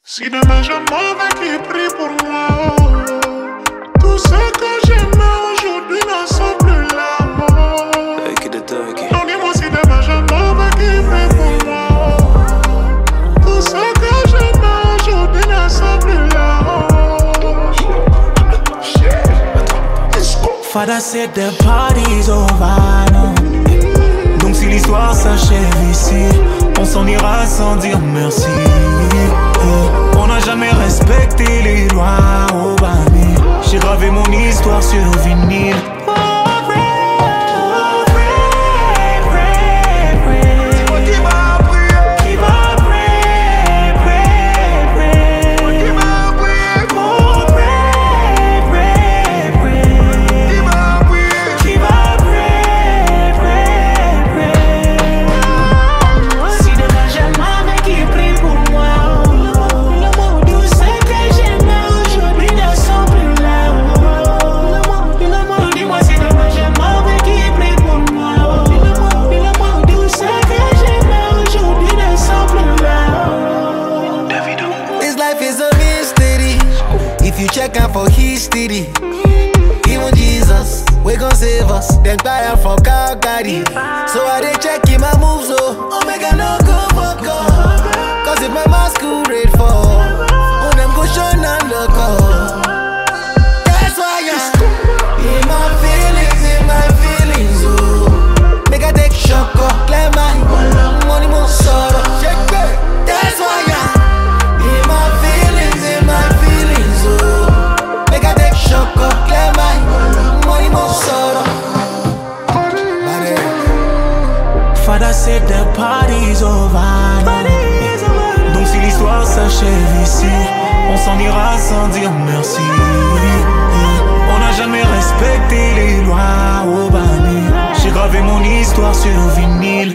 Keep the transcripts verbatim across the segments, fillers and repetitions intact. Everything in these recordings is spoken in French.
Si demain je m'en vais, qui prie pour moi, oh, oh. Tout ce que j'aimais aujourd'hui n'en sont plus là, oh, oh. Non, dis-moi si demain je m'en vais, qui prie pour moi, oh, oh. Tout ce que j'aimais aujourd'hui n'en sont plus là, oh, oh. Father said the party's over, no. Donc si l'histoire s'achève ici, on s'en ira sans dire merci. On n'a jamais respecté les lois au Bami. J'ai gravé mon histoire sur vinyle. If you check out for history, even Jesus, we gon' save us. Then fire for Calgary. So I dey checking my moves, oh, oh make I no go fuck up. Cause if my masquerade fall, oh them go shine and look up. That's why I'm in my feelings, in my feelings, oh. Make I take shock up, clear my money, more sorrow. Check it. That's why I'm in my feelings, in my feelings, oh. Make I take shock up, clear my money, more sorrow. Father said the party's over, no. Donc si l'histoire s'achève ici, on s'en ira sans dire merci. On n'a jamais respecté les lois au Bani. J'ai gravé mon histoire sur vinyle.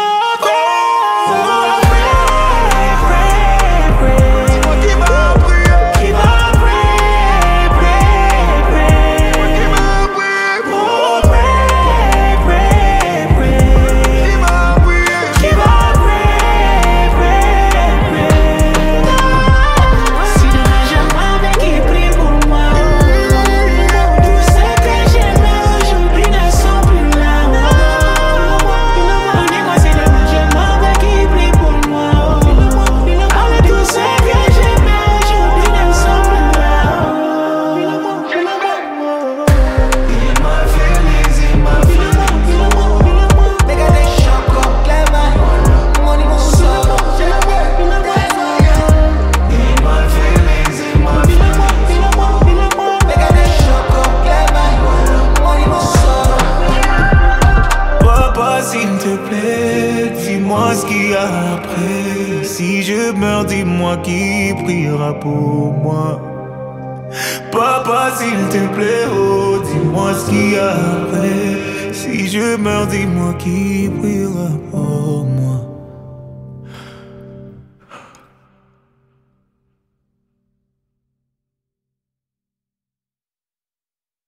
S'il te plaît, dis-moi ce qu'il y a après. Si je meurs, dis-moi qui priera pour moi. Papa, s'il te plaît, oh, dis-moi ce qu'il y a après. Si je meurs, dis-moi qui priera pour moi.